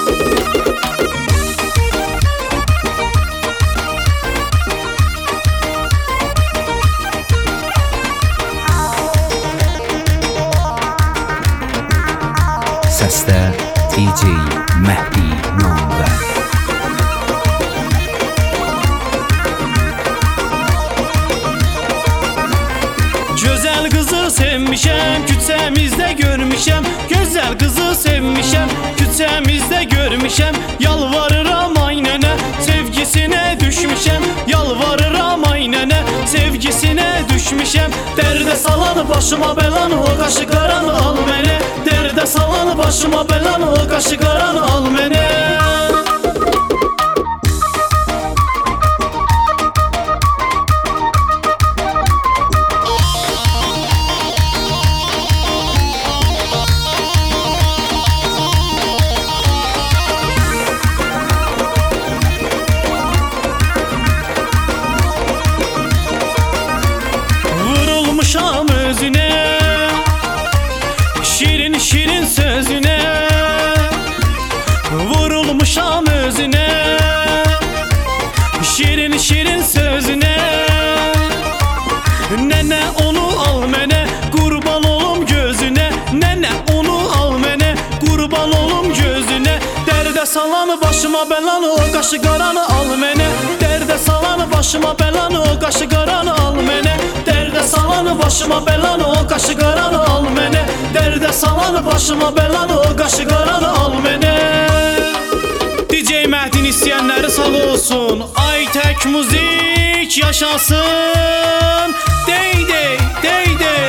Səsdə DJ Mehdi Namvər. Gözəl qızı sevmişəm, küçəmizdə görmüşəm. Gözəl qızı sevmişəm, küçəmizdə görmüşəm. Yalvarıram ay nənə, sevgisinə düşmüşəm. Yalvarıram ay nənə, sevgisinə düşmüşəm. Dərdə salan başıma bəlanı, o qaşı qaranı al mənə. Dərdə salan başıma bəlanı, o qaşı qaranı al mənə. Vurulmuşam özüne, şirin şirin sözüne. Vurulmuşam özüne, şirin şirin sözüne. Nene onu al mənə, qurban olum gözüne. Nene onu al mənə, qurban olum gözüne. Dərdə salanı başıma bəlanı, o qaşı qaranı al mənə. Dərdə salanı başıma bəlanı, o qaşı qaranı al mənə. Dərdə salanı başıma bəlanı, o qaşı qaranı al mənə. Dərdə salanı başıma bəlanı, o qaşı qaranı al mənə. DJ Mehdin istəyənləri sağ olsun. Aytək müzik yaşasın. Dey dey, dey dey.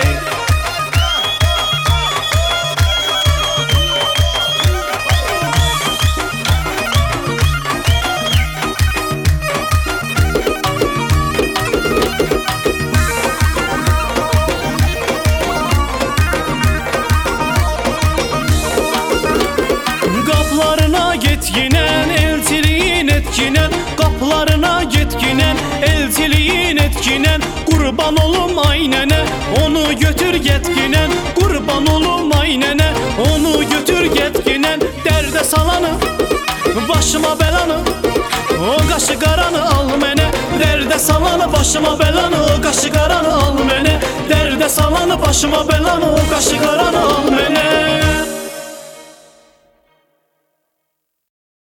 Qaplarına getginən, elçiliyin etginən. Qaplarına getginən, elçiliyin etginən. Qurban olum ay nənə, onu götür getginən. Qurban olum ay nənə, onu götür getginən. Dərdə salanı, başıma bəlanı, o qaşı qaranı al mənə. Dərdə salanı başıma bəlanı, o qaşı qaranı al mənə. Dərdə salanı başıma bəlanı, o qaşı qaranı al mənə.